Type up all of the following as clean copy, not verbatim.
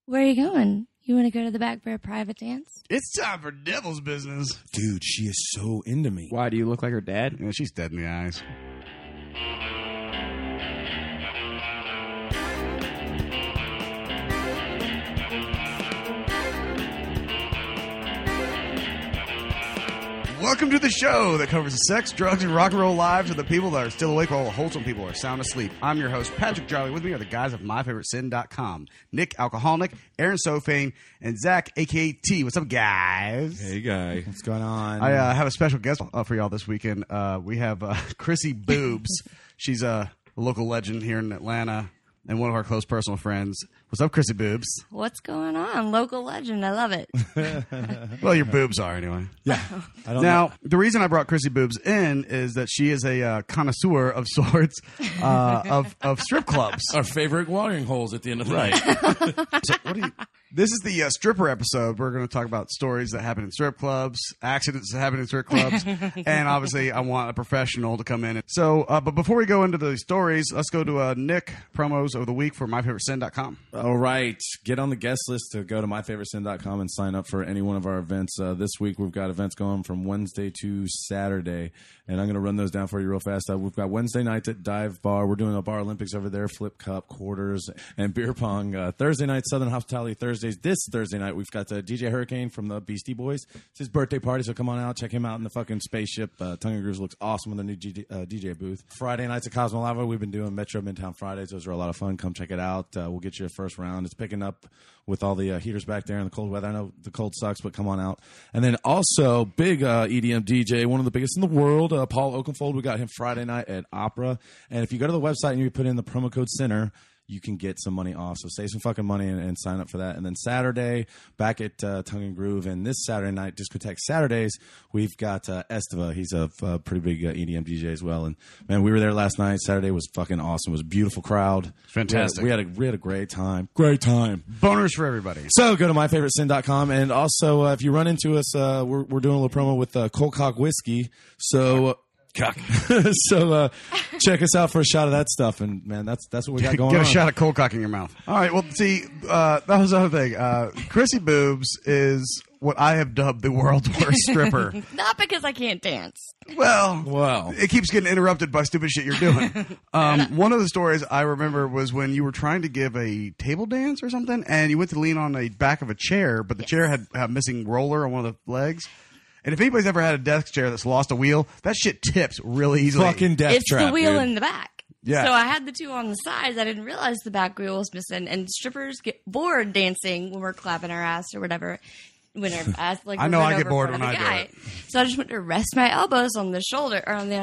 Where are you going? You want to go to the back for a private dance? It's time for Devil's Business. Dude, she is so into me. Why, do you look like her dad? Yeah, she's dead in the eyes. Welcome to the show that covers the sex, drugs, and rock and roll lives of the people that are still awake while the wholesome people are sound asleep. I'm your host, Patrick Jarley. With me are the guys of MyFavoriteSin.com. Nick, Alcoholic, Aaron Sofane, and Zach, a.k.a. T. What's up, guys? Hey, guy. What's going on? I have a special guest for y'all this weekend. We have Chrissy Boobs. She's a local legend here in Atlanta and one of our close personal friends. What's up, Chrissy Boobs? What's going on? Local legend. I love it. Well, your boobs are anyway. Yeah. I don't Now, know. the reason I brought Chrissy Boobs in is that she is a connoisseur of sorts of strip clubs. Our favorite watering holes at the end of the night. So what do you? This is the stripper episode. We're going to talk about stories that happen in strip clubs, accidents that happen in strip clubs, and obviously I want a professional to come in. So, but before we go into the stories, let's go to Nick, promos of the week for MyFavoriteSin.com. All right. Get on the guest list to go to MyFavoriteSin.com and sign up for any one of our events. This week we've got events going from Wednesday to Saturday, and I'm going to run those down for you real fast. We've got Wednesday night at Dive Bar. We're doing a Bar Olympics over there, flip cup, quarters, and beer pong. Thursday night, Southern Hospitality Thursdays. This Thursday night, we've got DJ Hurricane from the Beastie Boys. It's his birthday party, so come on out. Check him out in the fucking spaceship. Tongue and Grooves looks awesome with the new DJ booth. Friday nights at Cosmo Lava. We've been doing Metro Midtown Fridays. Those are a lot of fun. Come check it out. We'll get you a first round. It's picking up with all the heaters back there in the cold weather. I know the cold sucks, but come on out. And then also, big EDM DJ, one of the biggest in the world, Paul Oakenfold. We got him Friday night at Opera. And if you go to the website and you put in the promo code Sinner, you can get some money off. So save some fucking money and sign up for that. And then Saturday, back at Tongue and Groove. And this Saturday night, Discotheque Saturdays, we've got Estiva. He's a pretty big EDM DJ as well. And, man, we were there last night. Saturday was fucking awesome. It was a beautiful crowd. Fantastic. We had a great time. Great time. Boners for everybody. So go to MyFavoriteSin.com. And also, if you run into us, we're doing a little promo with Cold Cock Whiskey. So... so check us out for a shot of that stuff, and man, that's what we got going on. Get a shot of cold cock in your mouth. All right. Well, see, that was the other thing. Chrissy Boobs is what I have dubbed the world's worst stripper. Not because I can't dance. Well, it keeps getting interrupted by stupid shit you're doing. One of the stories I remember was when you were trying to give a table dance or something, and you went to lean on the back of a chair, but the chair had a missing roller on one of the legs. And if anybody's ever had a desk chair that's lost a wheel, that shit tips really easily. Fucking death It's trap, the wheel dude. in the back. Yeah. So I had the two on the sides. I didn't realize the back wheel was missing. And strippers get bored dancing when we're clapping our ass or whatever. Whenever I know I get bored when I do it. So I just went to rest my elbows on the shoulder or on the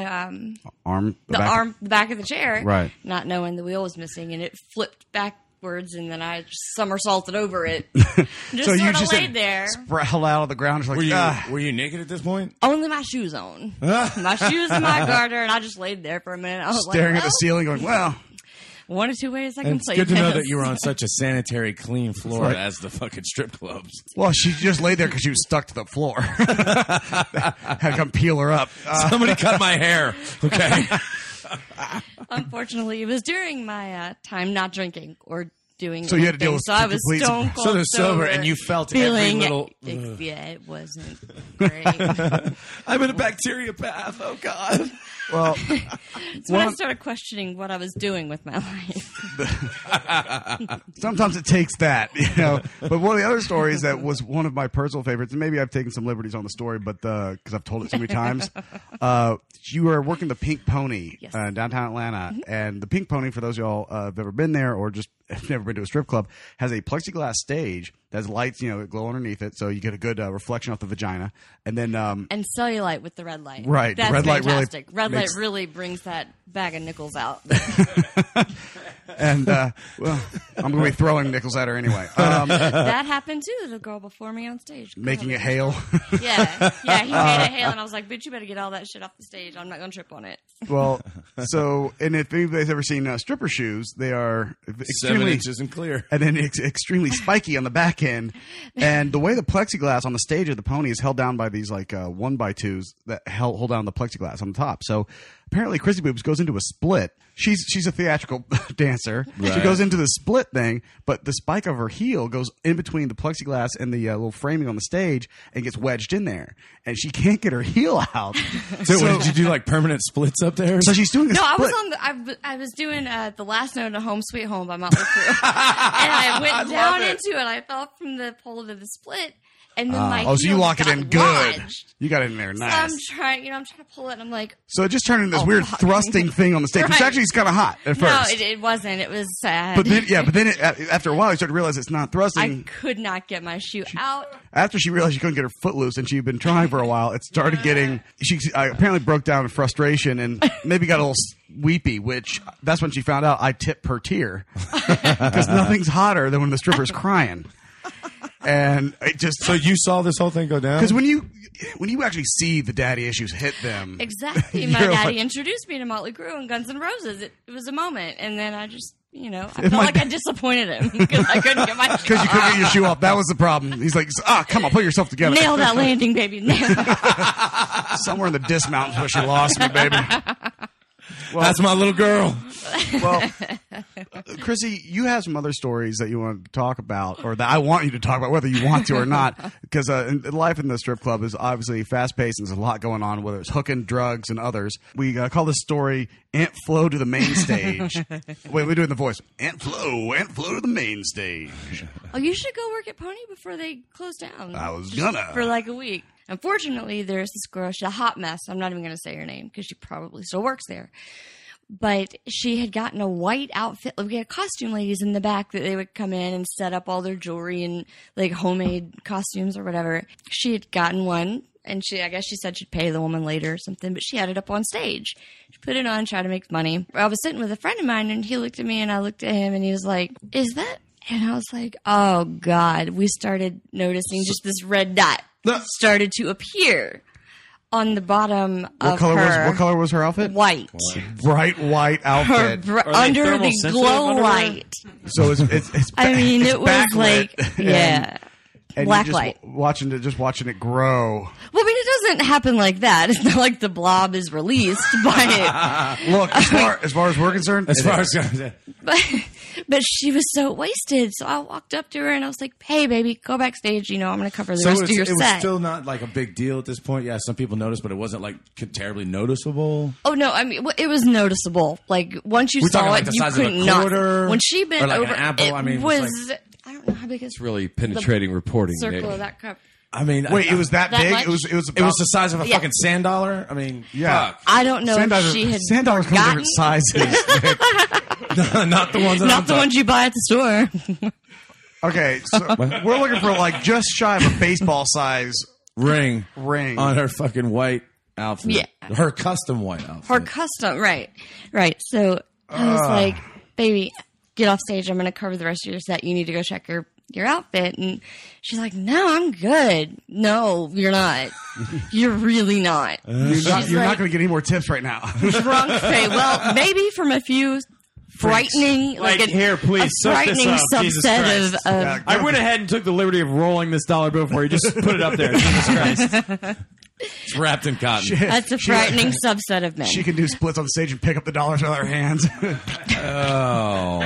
the back of the chair, Right. Not knowing the wheel was missing, and it flipped backwards, and then I just somersaulted over it. Just So you sort of just laid there. sprawled out on the ground, just like, Were you naked at this point? Only my shoes on. My shoes and my garter, and I just laid there for a minute. I was staring like, at the ceiling, going, well. one or two ways I And can it's play good to know this. that you were on such a sanitary, clean floor Right. as the fucking strip clubs. Well, she just laid there because she was stuck to the floor. Had to come peel her up. Somebody cut my hair. Okay. Unfortunately, it was during my time not drinking or doing So you had to deal anything. with So I was complete stone sobriety. cold So they're sober, and you felt every feeling little- yeah, it wasn't great. I'm in a bacteria bath. Oh, God. Well, That's when I started questioning what I was doing with my life. sometimes it takes that, you know. But one of the other stories that was one of my personal favorites, and maybe I've taken some liberties on the story, but because I've told it so many times, you were working the Pink Pony Yes. in downtown Atlanta, and the Pink Pony, for those of y'all have ever been there or just have never been to a strip club, has a plexiglass stage that has lights, you know, that glow underneath it, so you get a good reflection off the vagina, and then And cellulite with the red light. Right, the That's red light really fantastic. Red light makes- really brings that bag of nickels out. and well, I'm going to be throwing nickels at her anyway, That happened too. The girl before me on stage. making it hail. Yeah, he made it hail, and I was like, "Bitch, you better get all that shit off the stage. I'm not gonna trip on it." Well, so, and if anybody's ever seen stripper shoes, they are 7 extremely inches and clear. and then it's extremely spiky on the back end. And the way the plexiglass on the stage of the pony is held down by these like 1x2s that hold down the plexiglass on the top. So apparently Chrissy Boobs goes into a split. She's a theatrical dancer. She Right. goes into the split thing, but the spike of her heel goes in between the plexiglass and the little framing on the stage and gets wedged in there, and she can't get her heel out. So did you do like permanent splits up there? So she's doing a No, I split. was I was doing the last note of Home Sweet Home by Motley Crue, and I went down into it. I fell from the pole to the split, and then my so you heel lock it got in good. lodged. You got it in there So nice. I'm trying to pull it, and I'm like, So it just turned into this Oh, weird fuck. thrusting thing on the stage, which Right. actually is kind of hot at no, first. it wasn't. It was sad. But then after a while, you start to realize it's not I thrusting. could not get my shoe out. After she realized she couldn't get her foot loose and she'd been trying for a while, it started getting. She apparently broke down in frustration and maybe got a little weepy. Which that's when she found out I tip per tier because nothing's hotter than when the stripper's crying. And it just So you saw this whole thing go down? because when you actually see the daddy issues hit them, Exactly. My You're daddy like- introduced me to Motley Crue and Guns N' Roses. It was a moment, and then I just, I If felt my like I disappointed him because I couldn't get my shoe because you couldn't get your shoe off, that was the problem. He's like, come on, pull yourself together. Nail that landing, baby. Nail it. Somewhere in the Dis Mountains where she lost me, baby. That's my little girl. Well, Chrissy, you have some other stories that you want to talk about, or that I want you to talk about, whether you want to or not, because life in the strip club is obviously fast-paced and there's a lot going on, whether it's hooking, drugs, and others. We call this story Aunt Flo to the main stage. Wait, we're doing the voice. Aunt Flo to the main stage. Oh, you should go work at Pony before they close down. I was gonna. For like a week. Unfortunately, there's this girl, she's a hot mess. I'm not even going to say her name because she probably still works there. But she had gotten a white outfit. We had costume ladies in the back that they would come in and set up all their jewelry and like homemade costumes or whatever. She had gotten one, and I guess she said she'd pay the woman later or something, but she had it up on stage. She put it on, tried to make money. I was sitting with a friend of mine, and he looked at me, and I looked at him, and he was like, "Is that?" And I was like, "Oh God!" We started noticing just this red dot started to appear on the bottom of her. What color was her outfit? White. Bright white Her outfit. under thermal the sensitive glow underwear? light. So it's I mean, it's it was backlit, like, yeah. and Black you're just light. watching it grow. Well, I mean, it doesn't happen like that. It's not like the blob is released by it. Look, as far as we're concerned, As it far is. as But she was so wasted. So I walked up to her and I was like, "Hey, baby, go backstage. I'm going to cover the rest of your it was set." still not like a big deal at this point. Yeah, some people noticed, but it wasn't like terribly noticeable. Oh no! I mean, it was noticeable. Like once you We're talking saw like it, the you size of a couldn't not. quarter? When she bent Or like an over, apple? it I mean, was. it's I don't know how big it's Really penetrating reporting. circle Nick. of that cup. I mean, Wait, it was that That big? much? It was it was the size of a Yeah. fucking $100. I mean, Yeah. fuck. I don't know if she had sand dollars come in forgotten. different sizes. Not the ones that Not the ones you buy at the store. Okay, so we're looking for like just shy of a baseball size ring ring. on her fucking white outfit. Yeah. Her custom white outfit. Her custom, right. So I was like, "Baby, get off stage. I'm going to cover the rest of your set. You need to go check your outfit." And she's like, "No, I'm good." "No, you're not. You're really not." You're not like- going to get any more tips right now. Drunk Faye. Well, maybe from a few frightening, Like, here, please, a suck this frightening up, Jesus subset of. Christ. Yeah, I went ahead and took the liberty of rolling this dollar bill for you. Just put it up there. Jesus Christ. It's wrapped in cotton. That's a frightening subset of men. She can do splits on stage and pick up the dollars with her hands. Oh.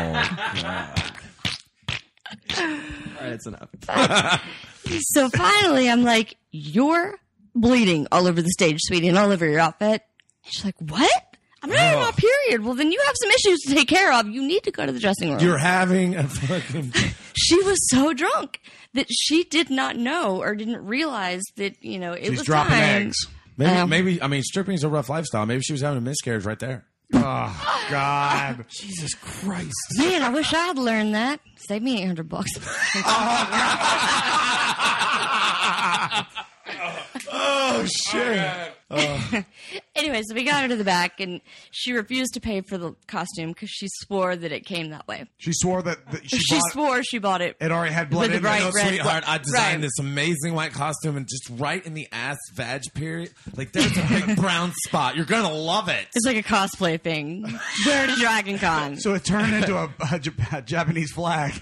All right, it's enough. So finally, I'm like, "You're bleeding all over the stage, sweetie, and all over your outfit." And she's like, "What? I'm not even on period." "Well, then you have some issues to take care of. You need to go to the dressing room." You're having a fucking... She was so drunk that she did not know or didn't realize that, it She's was dropping time. eggs. Maybe, I mean, stripping is a rough lifestyle. Maybe she was having a miscarriage right there. Oh, God. Jesus Christ. Man, I wish I had learned that. Save me $800. Oh, shit. Anyway, so we got her to the back, and she refused to pay for the costume because she swore that it came that way. She swore that She bought, swore she bought it. it already had blood With in the it. right No, red- sweetheart, I designed Right. this amazing white costume and just right in the ass vag period. Like, there's a big brown spot. You're going to love it. It's like a cosplay thing. Wear to Dragon Con. So it turned into a Japanese flag.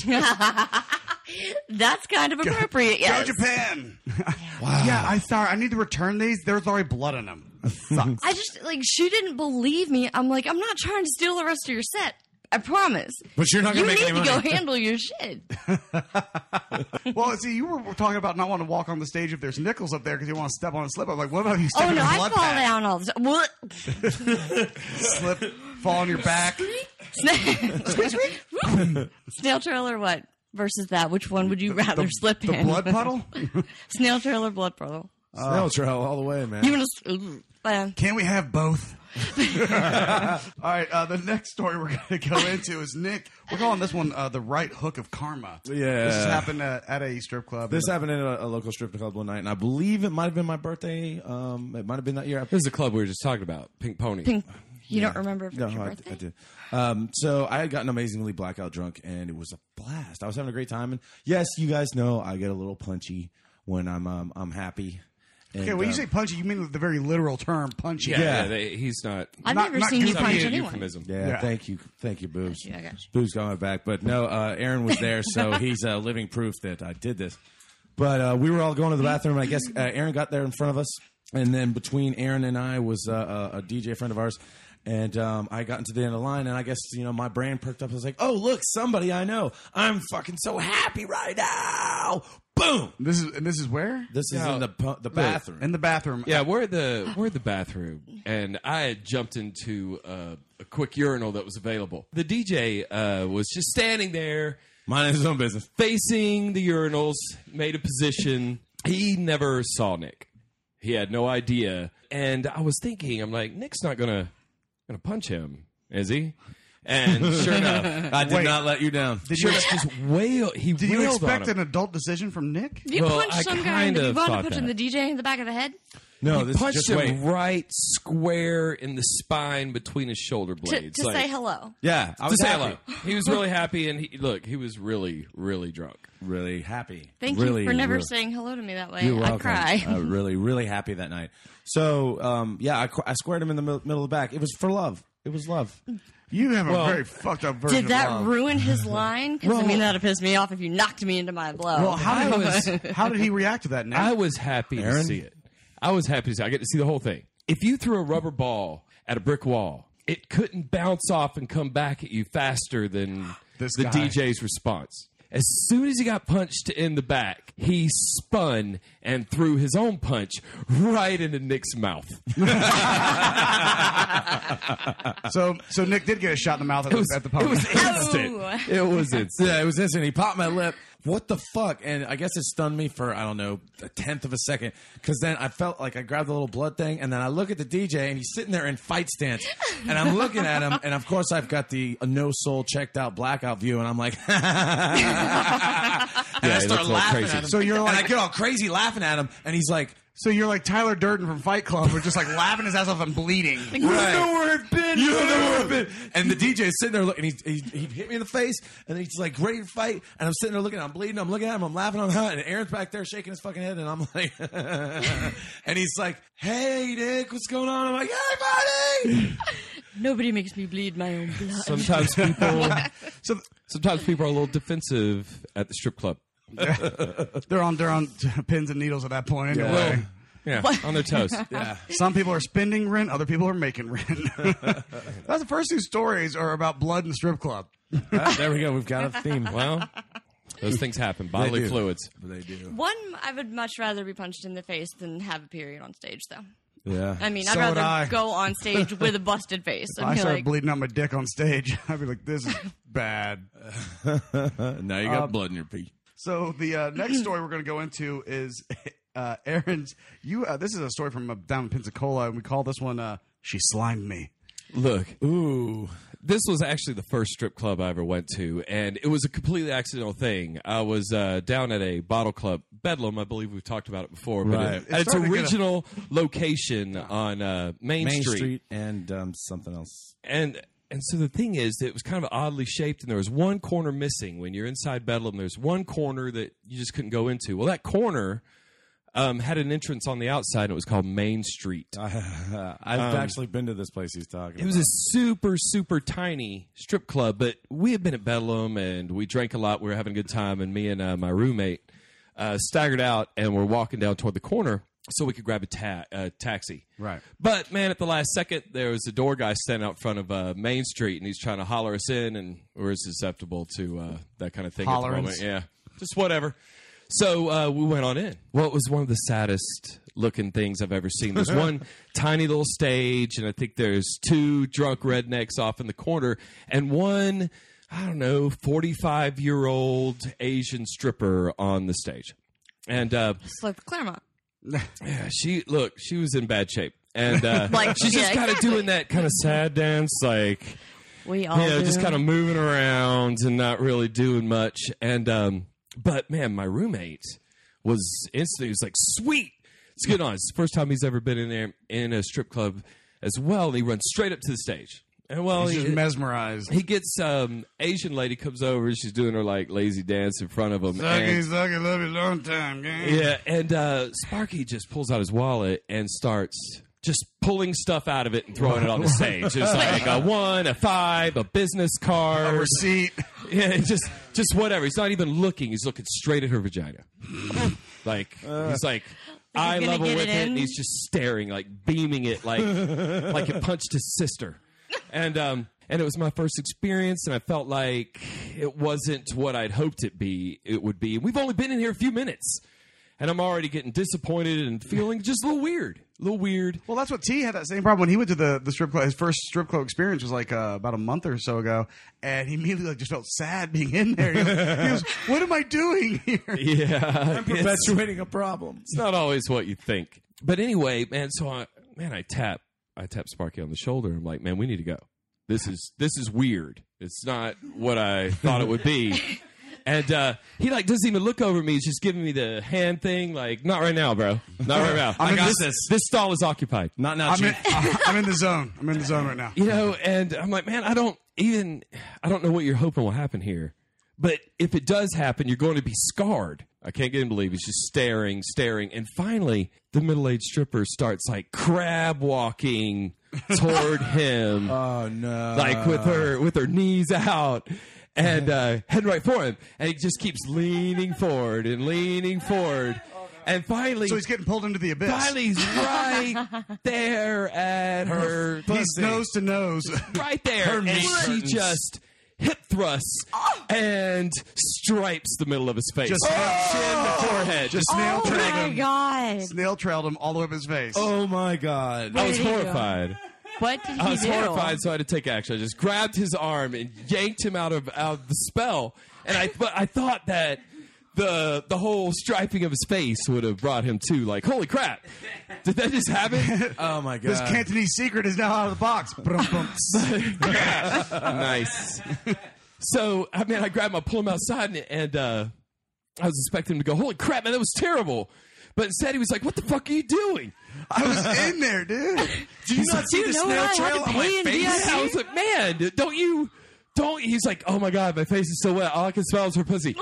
That's kind of appropriate, Go yes. Japan. Wow. Yeah, I need to return these. There's already blood in them. Sucks. I just, like, she didn't believe me. I'm like, I'm not trying to steal the rest of your set. I promise. But you're not going to make any You need to money. go handle your shit. Well, see, you were talking about not wanting to walk on the stage if there's nickels up there because you want to step on and slip. I'm like, what about you step Oh, in no, a I blood fall pack? down all the time. What? Slip, fall on your back. Snail trail or what? Versus that. Which one would you rather slip The in? blood puddle? Snail trail or blood puddle? Snail trail all the way, man. You want to... Can't we have both? All right, the next story we're going to go into is Nick. We're calling this one the right hook of karma. Yeah. This happened at a strip club. This happened in a local strip club one night, and I believe it might have been my birthday. It might have been that year. This is the club we were just talking about, Pink Pony. Pink. You don't remember if it was your I birthday? did. So I had gotten amazingly blackout drunk, and it was a blast. I was having a great time, and yes, you guys know I get a little punchy when I'm happy. And, Okay, when you say punchy, you mean the very literal term punchy. Yeah, he's not. I've Not- never not seen you good It's not punch a anyone. euphemism. Yeah, thank you, Boobs. I got you. Boobs got my back, but no, Aaron was there, so he's living proof that I did this. But we were all going to the bathroom. I guess Aaron got there in front of us, and then between Aaron and I was a DJ friend of ours. And I got into the end of the line, and I guess, my brain perked up. I was like, oh, look, somebody I know. I'm fucking so happy right now. Boom. This is where? This is in the bathroom. In the bathroom. Yeah, we're at the bathroom, and I had jumped into a quick urinal that was available. The DJ was just standing there, Minding his own business. facing the urinals, made a position. He never saw Nick. He had no idea. And I was thinking, I'm like, Nick's not gonna punch him, is he? And sure enough, I did not let you down. sure enough, just wail. He Did you wailed expect on him. an adult decision from Nick? You Well, punched I some guy. kind You of wanted to thought punch him that. the DJ in the back of the head No, He this punched just him wait. right square in the spine between his shoulder blades. to say hello. Yeah, I To was say happy. hello. He was really happy, and he was really, really drunk. Really happy. Thank really, you for never really- saying hello to me that way. You're I welcome. cry. Really, really happy that night. So, I squared him in the middle of the back. It was for love. It was love. You have a Well, very fucked up version Did that of love. ruin his line? Because Well- that'd have pissed me off if you knocked me into my blow. Well, how did he react to that, Nick? I was happy to Aaron? see it. I was happy to see it. I get to see the whole thing. If you threw a rubber ball at a brick wall, it couldn't bounce off and come back at you faster than This the guy. DJ's response. As soon as he got punched in the back, he spun and threw his own punch right into Nick's mouth. So Nick did get a shot in the mouth at the It podium. was instant. Oh. It was instant. Yeah, it was instant. He popped my lip. What the fuck? And I guess it stunned me for, I don't know, a tenth of a second. Because then I felt like I grabbed the little blood thing, and then I look at the DJ, and he's sitting there in fight stance. And I'm looking at him, and of course I've got the no soul, checked out, blackout view, and I'm like, and I he start looks a little laughing crazy. at him. So you're and like- I get all crazy laughing at him, and he's like, So you're like Tyler Durden from Fight Club, who's just like laughing his ass off and bleeding. You don't know where I've been. You don't know where I've been. And the DJ's sitting there looking. He hit me in the face, and he's like ready to fight. And I'm sitting there looking. I'm bleeding. I'm looking at him. I'm laughing on him. And Aaron's back there shaking his fucking head. And I'm like, and he's like, "Hey, Nick, what's going on?" I'm like, "Hey, buddy." Nobody makes me bleed my own blood. Sometimes So sometimes people are a little defensive at the strip club. they're on pins and needles at that point anyway. Yeah, on their toes. Yeah. Some people are spending rent, other people are making rent. That's the first two stories are about blood in the strip club. There we go. We've got a theme. Well, those things happen. Bodily do. fluids. They do. One, I would much rather be punched in the face than have a period on stage, though. Yeah. I mean, So I'd would I. rather go on stage with a busted face If and I be started like, bleeding out my dick on stage, I'd be like, this is bad. Now you got blood in your pee. So the next story we're going to go into is Aaron's. This is a story from down in Pensacola, and we call this one "She Slimed Me." Look, Ooh. this was actually the first strip club I ever went to, and it was a completely accidental thing. I was down at a bottle club, Bedlam. I believe we've talked about it before. But Right. at its starting to get original location on Main Street. and something else. And so the thing is, that it was kind of oddly shaped, and there was one corner missing. When you're inside Bedlam, there's one corner that you just couldn't go into. Well, that corner had an entrance on the outside, and it was called Main Street. I've actually been to this place he's talking It was a super, super tiny strip club, but we had been at Bedlam, and we drank a lot. We were having a good time, and me and my roommate staggered out, and we're walking down toward the corner. so we could grab a taxi. Right. But, man, at the last second, there was a door guy standing out front of Main Street, and he's trying to holler us in, and we're susceptible to that kind of thing at the moment. Yeah, just whatever. So we went on in. Well, it was one of the saddest-looking things I've ever seen. There's one tiny little stage, and I think there's 2 drunk rednecks off in the corner, and one, I don't know, 45-year-old Asian stripper on the stage. And It's like the Claremont. yeah, she was in bad shape, and Like, she's just yeah, kind of exactly. doing that kind of sad dance, like We all do. just kind of moving around and not really doing much. And but man, my roommate was instantly he was like, "Sweet, let's get on." It's the first time he's ever been in there in a strip club as well. And he runs straight up to the stage, and well, He's just mesmerized. he gets Asian lady comes over. She's doing her like lazy dance in front of him. and- Sucky, love you long time, gang. yeah, and Sparky just pulls out his wallet and starts just pulling stuff out of it and throwing it on the stage. It's like a 1, a 5, a business card, A receipt. yeah, just whatever. He's not even looking. He's looking straight at her vagina. Like he's like eye gonna level get with it it. in? And he's just staring, like beaming it, like it punched his sister. And it was my first experience, and I felt like it wasn't what I'd hoped it would be. We've only been in here a few minutes, and I'm already getting disappointed and feeling just a little weird. Well, that's what T had that same problem when he went to the strip club. His first strip club experience was like about a month or so ago, and he immediately just felt sad being in there. He goes, "What am I doing here?" Yeah, I'm perpetuating a problem. it's not always what you think. But anyway, man. So I tap Sparky on the shoulder. I'm like, man, we need to go. This is weird. It's not what I thought it would be. And he like doesn't even look over me. He's just giving me the hand thing. Like, not right now, bro. Not right now. I got this. This stall is occupied. Not now, I'm in, Chief. I'm in the zone. I'm in the zone right now. You know, and I'm like, man, I don't know what you're hoping will happen here. But if it does happen, you're going to be scarred. I can't get him to believe. He's just staring. And finally, the middle-aged stripper starts like crab walking toward him. Oh no! Like with her knees out and heading right for him. And he just keeps leaning forward. And finally, So he's getting pulled into the abyss. finally he's right there at her. He's nose to nose. Right there. And she just hip thrusts and stripes the middle of his face. Just- chin to forehead. Just snail Oh trailed my him. god! Snail trailed him all the way up his face. Oh my God! I was Where did he go? horrified. What did he I was do? horrified, so I had to take action. I just grabbed his arm and yanked him out of the spell. And I thought that the whole striping of his face would have brought him to. Like, holy crap! Did that just happen? Oh my God! This Cantonese secret is now out of the box. Nice. So, I mean, I grabbed him, I pulled him outside, and I was expecting him to go, holy crap, man, that was terrible. But instead, he was like, what the fuck are you doing? I was in there, dude. Do you not see the know snail what? I had trail to on my pay in face? VIP. Yeah, I was like, man, don't you... He's like, oh my God, my face is so wet. All I can smell is her pussy.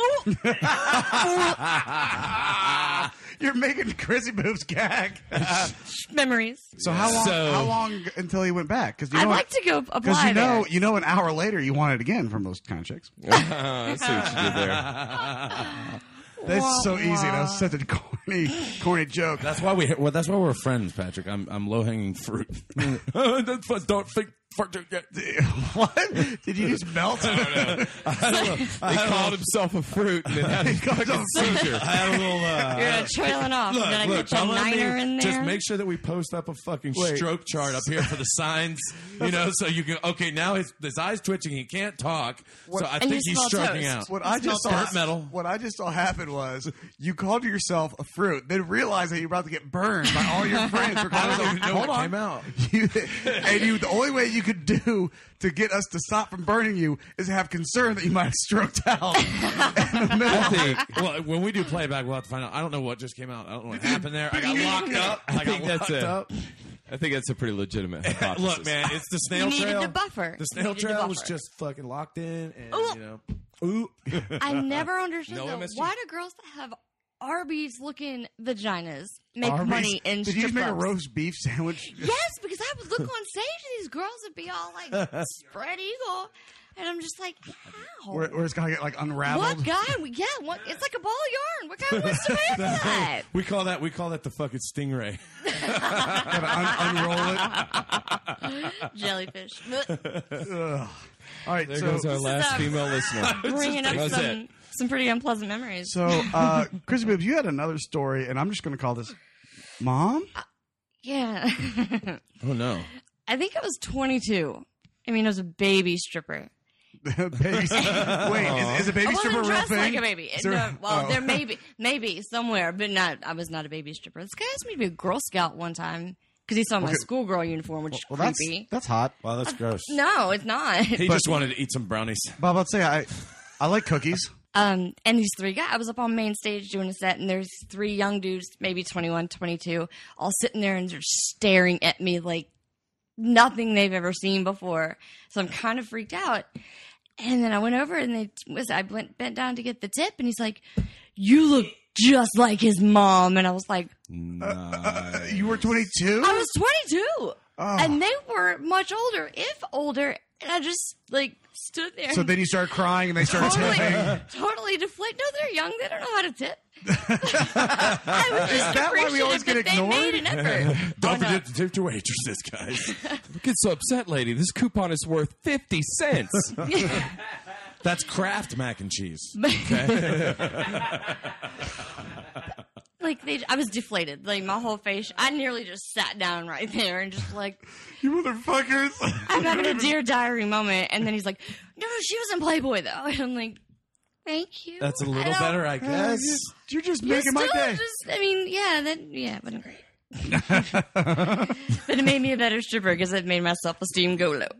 You're making Chrissy Boobs gag. Memories. So how long? So- How long until he went back? Because I'd like to go apply Because there. you know, an hour later you want it again from those kind of chicks. I see what you did there. That's so easy. That was such a corny joke. That's why that's why we're friends, Patrick. I'm low hanging fruit. Don't think. What? Did you just melt? He called himself a fruit and then had a fucking seizure. I had a little. You're trailing off. Did I get the I'm letting niner you- in there? Just make sure that we post up a fucking stroke chart up here for the signs, so you can. Okay, now his eye's twitching. He can't talk. So I And think you he's smell stroking toast. out. What I just saw Dirt metal. What I just saw happen was you called yourself a fruit, then realized that you're about to get burned by all your friends. For I don't even know Hold what on. came out. The only way you could do to get us to stop from burning you is to have concern that you might have stroked out. I think. Well, when we do playback, we'll have to find out. I don't know what just came out. I don't know what happened there. I got locked up. I think that's it. up. I think that's a pretty legitimate hypothesis. Look, man, it's the snail You needed trail. the buffer. The You snail needed the trail was buffer. just fucking locked in, and Ooh. Ooh. I never understood No though. MSG. Why do girls that have Arby's looking vaginas make Arby's- money in Did you strip just make a clubs? roast beef sandwich? Yes, because I would look on stage and these girls would be all like spread eagle. And I'm just like, how? Where it's gonna get like unraveled. What guy? Yeah, it's like a ball of yarn. What guy wants to pay for that? We call that the fucking stingray. Unroll it. Jellyfish. All right, There so goes our last female listener. Bringing up That's it. some pretty unpleasant memories. Chrissy Boobs, you had another story, and I'm just gonna call this Mom. Yeah. Oh no. I think I was 22. I mean, I was a baby stripper. Baby, wait, is a baby I stripper a wasn't real dressed thing? like a baby. Is No, there- well, oh. there maybe somewhere, but not. I was not a baby stripper. This guy asked me to be a Girl Scout one time because he saw my schoolgirl uniform, which is Well, creepy. that's hot. Wow, that's gross. No, it's not. He just wanted to eat some brownies. Bob, I'd say I like cookies. And these three guys, I was up on main stage doing a set, and there's three young dudes, maybe 21, 22, all sitting there and just staring at me like nothing they've ever seen before. So I'm kind of freaked out. And then I went over and I bent down to get the tip, and he's like, "You look just like his mom." And I was like, You were 22. I was 22. And they were much older, if older. And I just like stood there. So then you started crying, and they started tipping. Totally deflated. No, they're young. They don't know how to tip. I was just that why we always appreciative get that ignored? They made an effort. Don't forget to tip your waitresses, guys. Don't get so upset, lady. This coupon is worth 50 cents. That's Kraft mac and cheese. Like I was deflated. Like my whole face. I nearly just sat down right there and just like You motherfuckers. I'm having a Dear Diary moment. And then he's like, "No, she was in Playboy though." And I'm like, "Thank you." That's a little I don't- better, I guess. You're just You're making my still day. just, I mean, it wasn't great. But it made me a better stripper because it made my self-esteem go low.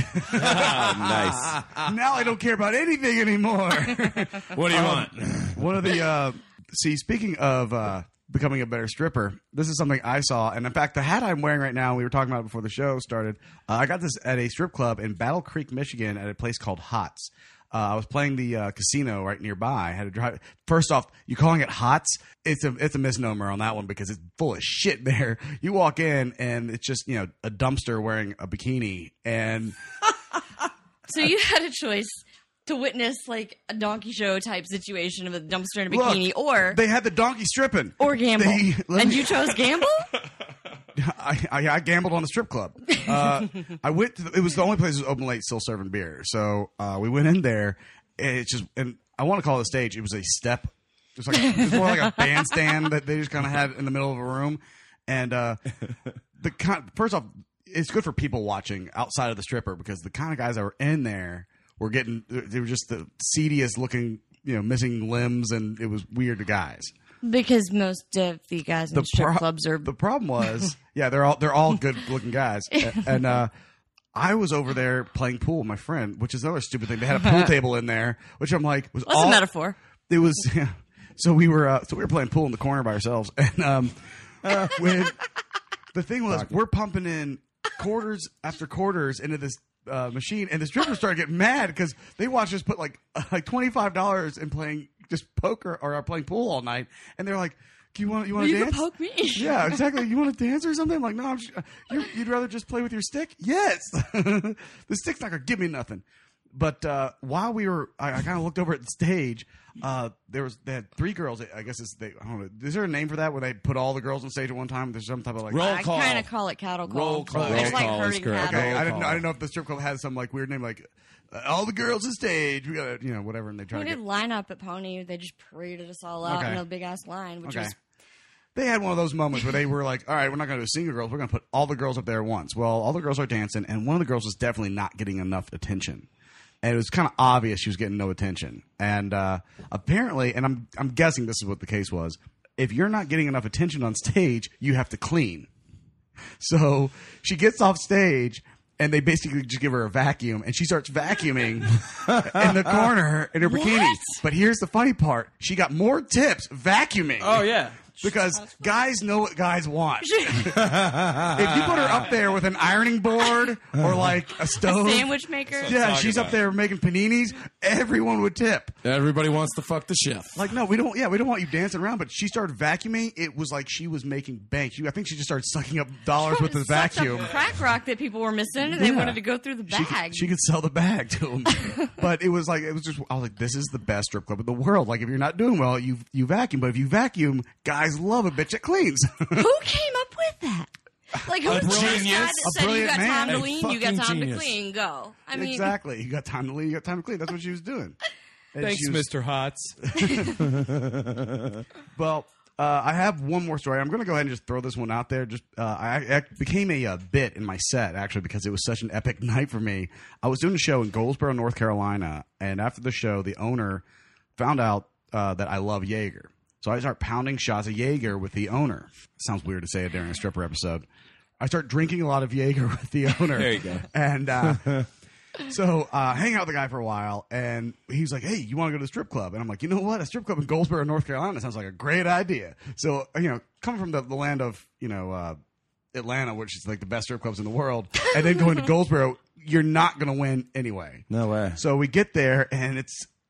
Nice. Now I don't care about anything anymore. What do you want? One of the speaking of becoming a better stripper, this is something I saw, and in fact, the hat I'm wearing right now, we were talking about it before the show started. I got this at a strip club in Battle Creek, Michigan, at a place called Hots. I was playing the casino right nearby. I had to drive. First off, you calling it Hots? It's a misnomer on that one because it's full of shit there. You walk in and it's just a dumpster wearing a bikini, and So you had a choice to witness like a donkey show type situation of a dumpster in a bikini, look, or they had the donkey stripping gamble. And you chose gamble? I gambled on a strip club. I went to it was the only place that was open late, still serving beer. So we went in there, and and I want to call it a stage. It was a step. It was more like a bandstand that they just kind of had in the middle of a room. And first off, it's good for people watching outside of the stripper because the kind of guys that were in there were they were just the seediest looking, missing limbs, and it was weird to guys. Because most of the guys in strip clubs are. The problem was, they're all good looking guys, and I was over there playing pool with my friend, which is another stupid thing. They had a pool table in there, which I'm like was What's all a metaphor? It was so we were playing pool in the corner by ourselves, and when the thing was, we're pumping in quarters after quarters into this machine, and the strippers started getting mad because they watched us put like $25 in playing just poker or playing pool all night, and they're like, "You want to You dance? can poke me." Yeah, exactly. You want to dance or something? I'm like, no, you'd rather just play with your stick? Yes. The stick's not gonna give me nothing. But while we were, I kind of looked over at the stage. They had three girls. I guess I don't know. Is there a name for that where they put all the girls on stage at one time? There's some type of like Roll I call. kind of call it cattle call. Roll call. It's Roll like call is herding correct. cattle. Okay, I call. didn't know if the strip club had some like weird name like all the girls on stage. We got whatever, and they try We to did get. line up at Pony. They just paraded us all out Okay. in a big ass line, which Okay. was They had one of those moments where they were like, all right, we're not going to do single girls. We're going to put all the girls up there at once. Well, all the girls are dancing, and one of the girls was definitely not getting enough attention. And it was kind of obvious she was getting no attention. And apparently, and I'm guessing this is what the case was, if you're not getting enough attention on stage, you have to clean. So she gets off stage, and they basically just give her a vacuum, and she starts vacuuming in the corner in her bikini. But here's the funny part. She got more tips vacuuming. Oh, yeah. because guys know what guys want. If you put her up there with an ironing board or like a stove, Sandwich maker. yeah, she's up there making paninis, everyone would tip. Everybody wants to fuck the chef. Like, no, we don't. Yeah, we don't want you dancing around. But she started vacuuming. It was like she was making bank. I think she just started sucking up dollars with the Such a vacuum. crack rock that people were missing, and they Yeah. wanted to go through the bag. She could sell the bag to him. But it was just. I was like, this is the best strip club in the world. Like, if you're not doing well, you vacuum. But if you vacuum, guys love a bitch that cleans. Who came up with that? Like, who's the first guy genius. that A said you brilliant got time man. to A lean, you got fucking time to genius. clean, go. I mean, Exactly. You got time to lean. You got time to clean. That's what she was doing. And Thanks, she was- Mr. Hotz. Well, I have one more story. I'm going to go ahead and just throw this one out there. Just I became a bit in my set, actually, because it was such an epic night for me. I was doing a show in Goldsboro, North Carolina, and after the show, the owner found out that I love Jaeger. So I start pounding shots of Jaeger with the owner. Sounds weird to say it during a stripper episode. I start drinking a lot of Jaeger with the owner. There you go. And so hang out with the guy for a while, and he's like, hey, you want to go to the strip club? And I'm like, you know what? A strip club in Goldsboro, North Carolina sounds like a great idea. So, coming from the land of, Atlanta, which is like the best strip clubs in the world, and then going to Goldsboro, you're not going to win anyway. No way. So we get there, and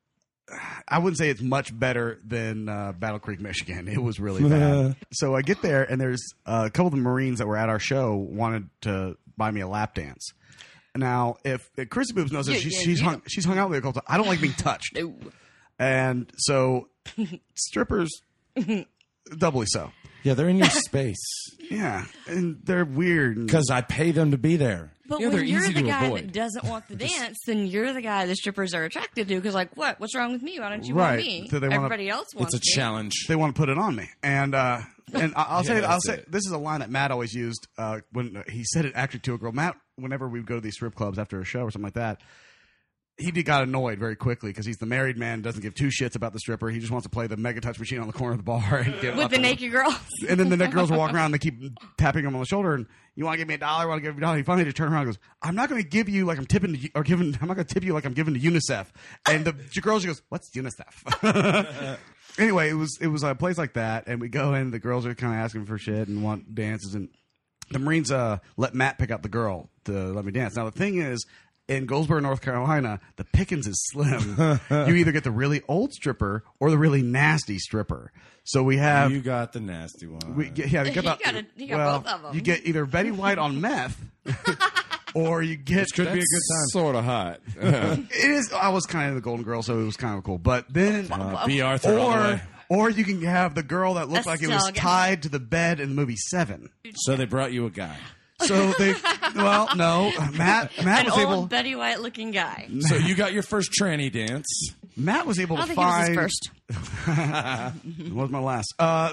I wouldn't say it's much better than Battle Creek, Michigan. It was really bad. So I get there, and there's a couple of the Marines that were at our show wanted to buy me a lap dance. Now, if Chrissy Boobs knows that she's hung out with me a couple times, I don't like being touched, no. and so strippers doubly so. Yeah, they're in your space Yeah, and they're weird. because I pay them to be there. But Yeah, when they're you're easy the to guy avoid. that doesn't want the dance, then you're the guy the strippers are attracted to. Because, like, what's wrong with me? Why don't you Right. want me? So they wanna- Everybody else wants It's a me. challenge. They want to put it on me, and I'll say that's it. this is a line that Matt always used when he said it actually to a girl. Matt, whenever we would go to these strip clubs after a show or something like that, he got annoyed very quickly because he's the married man, doesn't give two shits about the stripper. He just wants to play the Mega Touch machine on the corner of the bar and get With the naked girls. And then the naked girls will walk around and they keep tapping him on the shoulder and you want to give me $1? I want to give you $1. He finally just turns around and goes, I'm not going to give you like I'm tipping to, or giving. I'm not going to tip you like I'm giving to UNICEF. And the girl, she goes, what's UNICEF? Anyway, it was a place like that, and we go in. The girls are kind of asking for shit and want dances, and the Marines let Matt pick out the girl to let me dance. Now the thing is, in Goldsboro, North Carolina, the pickings is slim. You either get the really old stripper or the really nasty stripper. So we have You got the nasty one. you get He got both of 'em. You get either Betty White on meth, or you get. could be a good time. Sort of hot. It is. I was kind of the Golden Girl, so it was kind of cool. But then, B. Arthur all the way. or you can have the girl that looked like it was Estelle. tied to the bed in the movie Seven. So they brought you a guy. So no, Matt An was old able. Betty White looking guy. So you got your first tranny dance. Matt was able I to don't think it was find. his first. It was my last.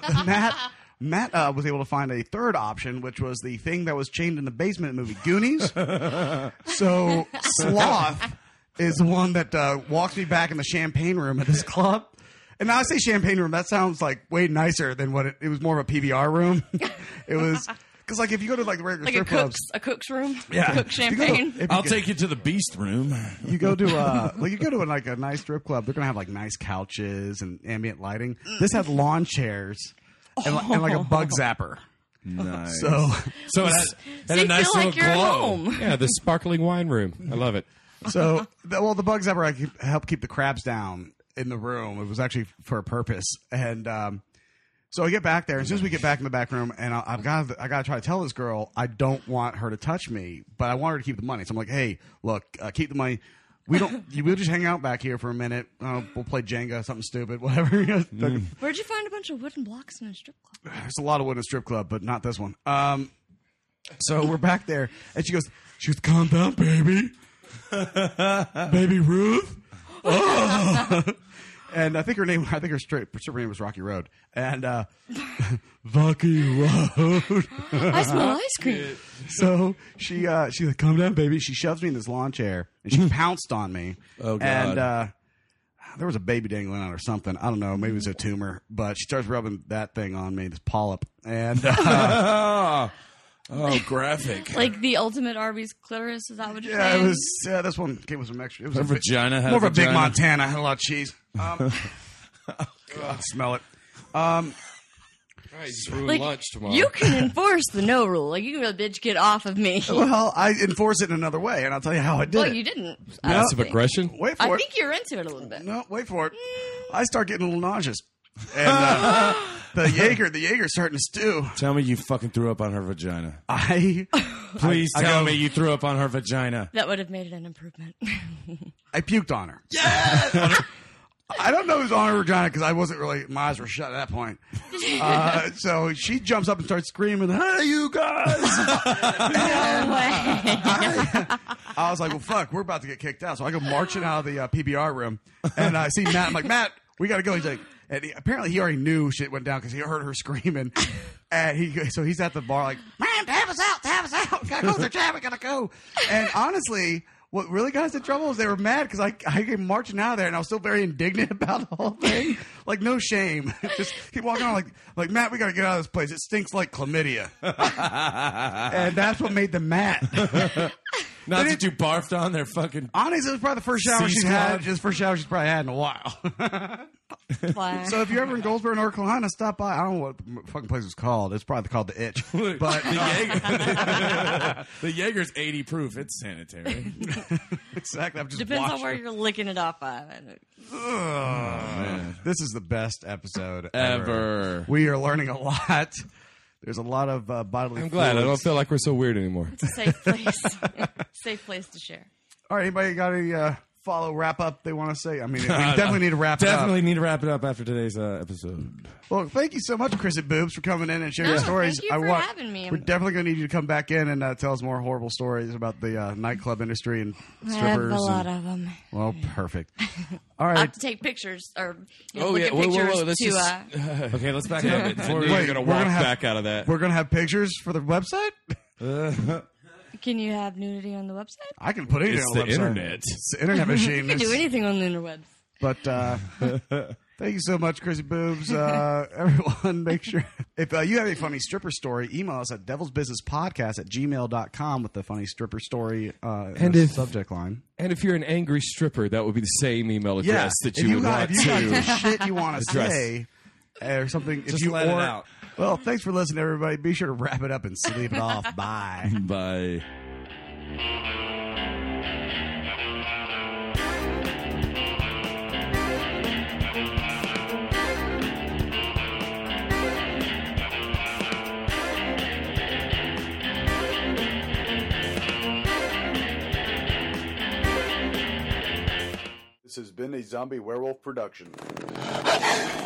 Matt was able to find a third option, which was the thing that was chained in the basement in the movie Goonies. So Sloth is the one that walks me back in the champagne room at this club. And now I say champagne room, that sounds like way nicer than what it was. More of a PBR room. It was because like if you go to like the regular Like strip clubs, a cook's room. yeah, Cook if you go to- champagne. if you I'll go- take you to the Beast Room. You go to like a nice strip club. They're gonna have like nice couches and ambient lighting. This had lawn chairs and like a bug zapper. Nice. So So it had So a you nice feel little like you're at glow. home. Yeah, the sparkling wine room. I love it. the bug zapper helped keep the crabs down in the room. It was actually for a purpose. And so I get back there. As soon as we get back in the back room, and I got to try to tell this girl I don't want her to touch me, but I want her to keep the money. So I'm like, hey, look, keep the money. We'll just hang out back here for a minute. We'll play Jenga, something stupid, whatever. Where'd you find a bunch of wooden blocks in a strip club? There's a lot of wood in a strip club, but not this one. So we're back there, and she goes, calm down, baby. Baby Ruth. Oh. And I think her stripper name was Rocky Road. And Rocky Road. I smell ice cream. So she's like, calm down, baby. She shoves me in this lawn chair, and she pounced on me. Oh, God. And there was a baby dangling on or something. I don't know. Maybe it was a tumor. But she starts rubbing that thing on me, this polyp. And Oh, graphic. Like the ultimate Arby's clitoris. Is that what you're yeah, saying? it was. Yeah, this one came with some extra. It was Her a bit- vagina had more of a big vagina. Montana. Had a lot of cheese. God, smell it. All right, just ruin Like, lunch tomorrow. you can enforce the no rule. Like, you can go, bitch, get off of me. Well, I enforce it in another way, and I'll tell you how I did Well, it. you didn't. Passive aggression. Wait for I it. think you're into it a little bit. No, wait for it. I start getting a little nauseous, and the Jaeger's starting to stew. Tell me you fucking threw up on her vagina. Please Tell me you threw up on her vagina. That would have made it an improvement. I puked on her. Yeah. I don't know who's on her vagina because I wasn't really. My eyes were shut at that point. So she jumps up and starts screaming, "Hey, you guys!" No way. I was like, "Well, fuck, we're about to get kicked out." So I go marching out of the PBR room, and I see Matt. I'm like, "Matt, we got to go." He's like, and apparently he already knew shit went down because he heard her screaming, and he's at the bar like, "Man, tab us out, gotta go to the jam, we gotta go." And honestly, what really got us in trouble is they were mad because I came marching out of there and I was still very indignant about the whole thing. Like, no shame. Just keep walking on like, Matt, we got to get out of this place. It stinks like chlamydia. And that's what made them mad. Not that you barfed on their fucking... Honestly, it was probably the first shower she's C-squad. had. Just the first shower she's probably had in a while. Wow. So if you're ever in Goldsboro, North Carolina, stop by. I don't know what the fucking place was called. It's probably called The Itch. But the Jaeger's 80 proof. It's sanitary. exactly. I'm just Depends on watching. where you're licking it off of. This is the best episode Ever. We are learning a lot. There's a lot of bodily I'm glad. I don't fluids. feel like we're so weird anymore. It's a safe place. Safe place to share. All right, anybody got any follow wrap up they want to say? I mean, we definitely need to wrap it up. Definitely need to wrap it up after today's episode. Well, thank you so much, Chris and Boobs, for coming in and sharing No, stories. thank you for having me. We're definitely going to need you to come back in and tell us more horrible stories about the nightclub industry and I have strippers. a lot of them. Well, perfect. All I right. have to take pictures or Oh, look yeah. at Whoa, pictures whoa, let's to. just- Okay, let's back Damn up. it. I Before knew we- you were going to we're walk gonna have- back out of that. We're going to have pictures for the website? Can you have nudity on the website? I can put anything It's on the the website. internet. It's the internet machine. You can do anything on the interwebs. But thank you so much, Chrissy Boobs. Everyone, make sure if you have a funny stripper story, email us at devilsbusinesspodcast@gmail.com with the funny stripper story in the subject line. And if you're an angry stripper, that would be the same email address that you would want if you got to. shit you want to address. say or something, Just if you let it out. Well, thanks for listening, everybody. Be sure to wrap it up and sleep it off. Bye. Bye. This has been a Zombie Werewolf production.